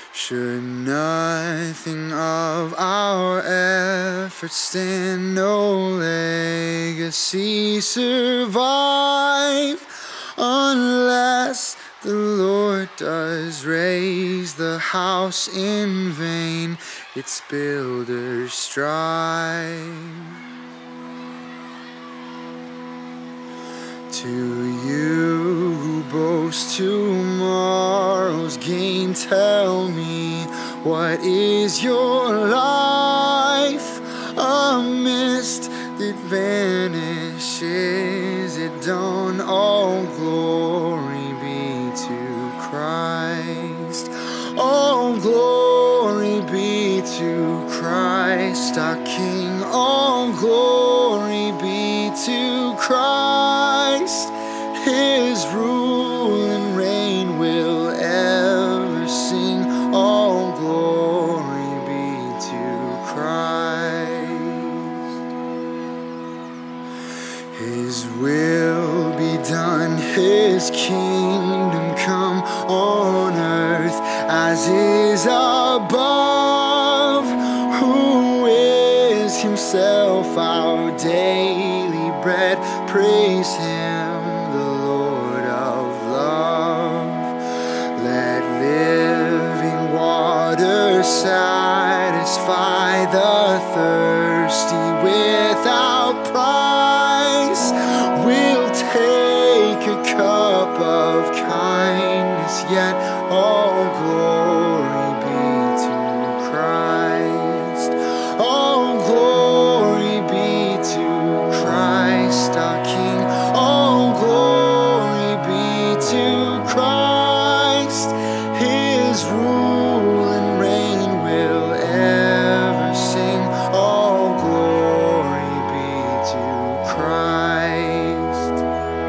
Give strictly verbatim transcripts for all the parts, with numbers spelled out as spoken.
Should nothing of our efforts stand, no legacy survive, unless the Lord does raise the house in vain, its builders strive. To you who boast tomorrow's gain, tell me, what is your life? A mist that vanishes at dawn. All glory be to Christ. All glory be to Christ our King. All glory be to Christ. His rule and reign will ever sing. All glory be to Christ. His will be done, His kingdom come on earth as is above. Who is Himself our daily bread? Praise Him, the Lord of love. Let living water satisfy the thirsty without price. We'll take a cup of kindness, yet all glory be to Christ. All glory be to Christ our King. All glory be to Christ. His rule and reign will ever sing. All glory be to Christ.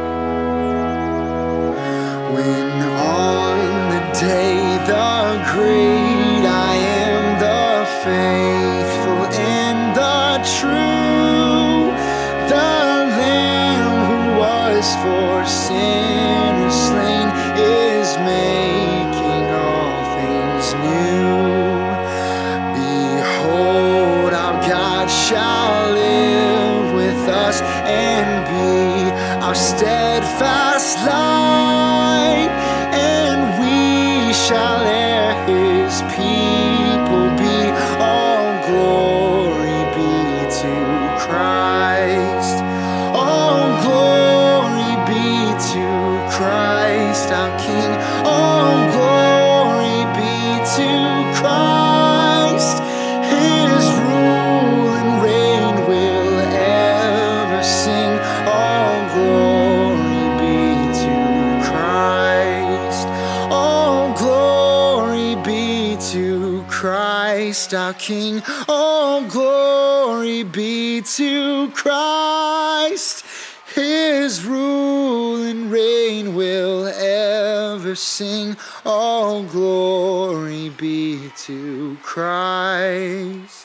When on the day the great I am, the faithful and the true, the Lamb who was for sinners slain is making all things new. Behold, our God shall live with us and be our steadfast light, and we shall heir His people be. All glory be to Christ. All glory be to Christ our King. All glory be to Christ. His rule and reign will ever sing. All glory be to Christ. All glory be to Christ our King. All glory be to Christ. His rule and reign will ever sing. All glory be to Christ.